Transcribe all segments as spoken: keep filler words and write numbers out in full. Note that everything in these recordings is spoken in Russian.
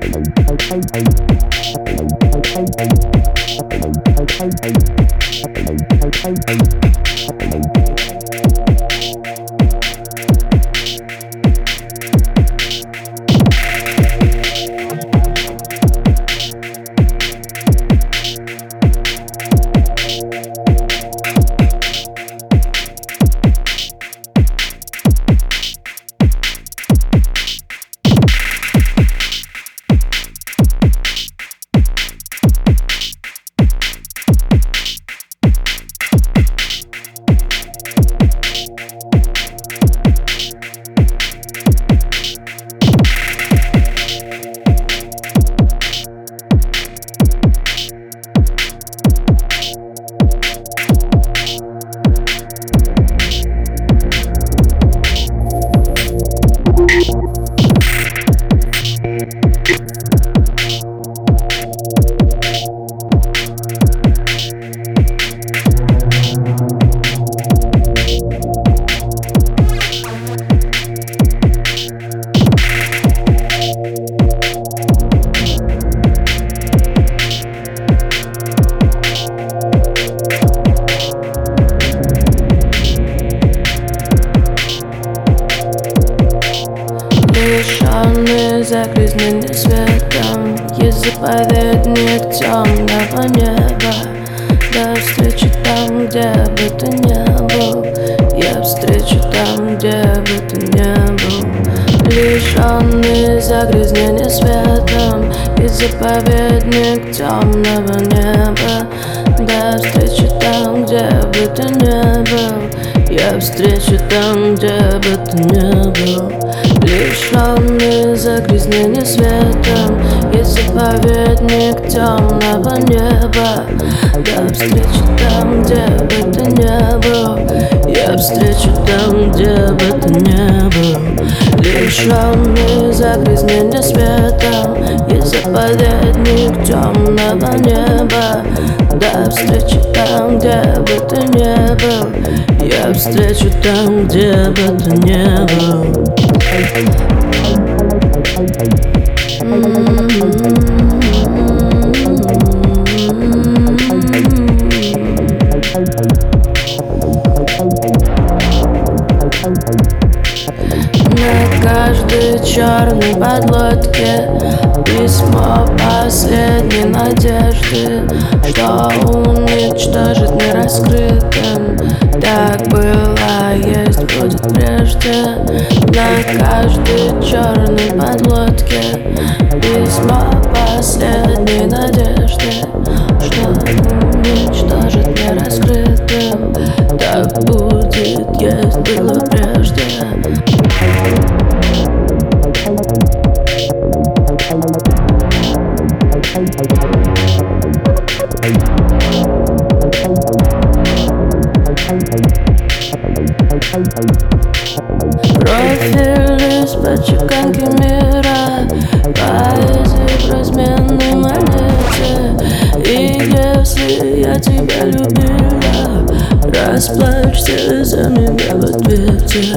Лишённый загрязненный светом, есть заповедник темного неба. До встречи там, где бы ты не был, я встречу там, где бы ты не был. Лишённый загрязненный светом, есть заповедник темного неба. До встречи там, где бы ты не был, я встречу там, где бы ты не был. Лишённый загрязнения светом, есть заповедник темного неба. Я встречу там, где бы ты не был, я встречу там, где бы ты не был. Лишённый загрязнения светом, есть заповедник темного неба. До встречи там, где бы ты не был, я встречу там, где бы ты не был. На каждой черной подлодке письмо последней надежды, что уничтожит нераскрытым. Так было, есть, будет прежде. На каждой черной подлодке письмо последней надежды, что уничтожит нераскрытым. Так будет, есть, было прежде. Профили с подчеканки мира, поэзии в разменной монете. И если я тебя любила, расплачься за меня в ответе.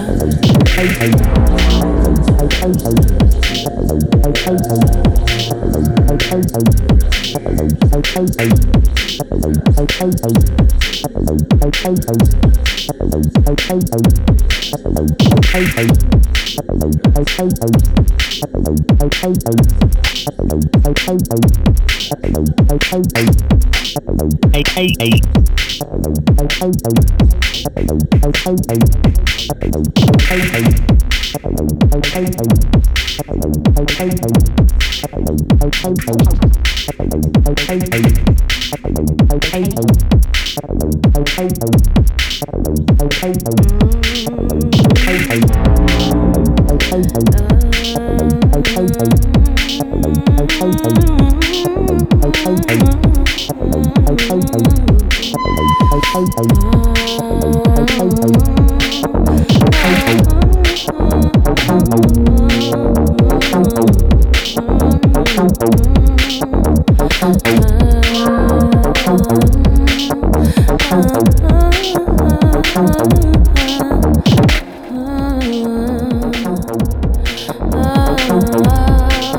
Ah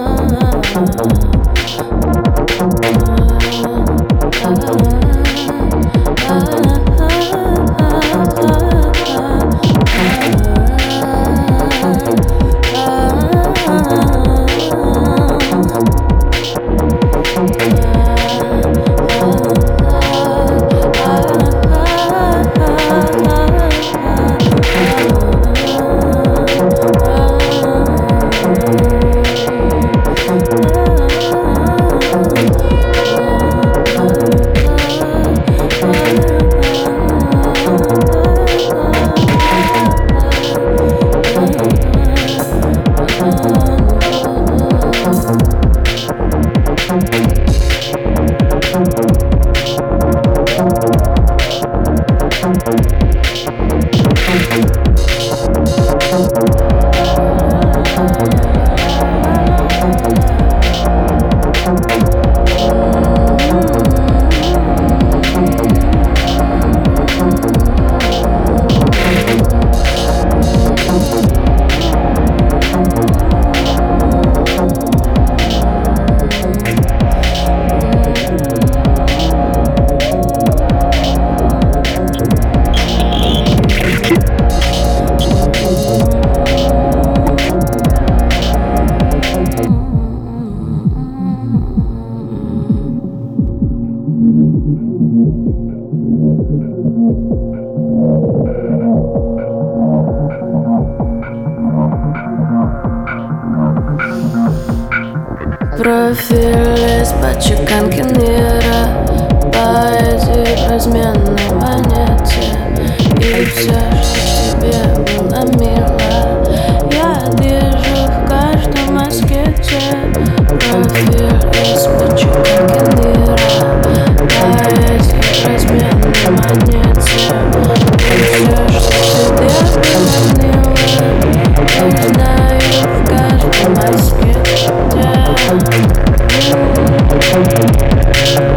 Профиль из-под чеканки мира, поэзии в разменной монете. И все, что тебе было мило, я вижу в каждом аскете. Профиль из-под чеканки мира, поэзии в разменной монете. И все, что тебе было мило, я знаю в каждом аскете.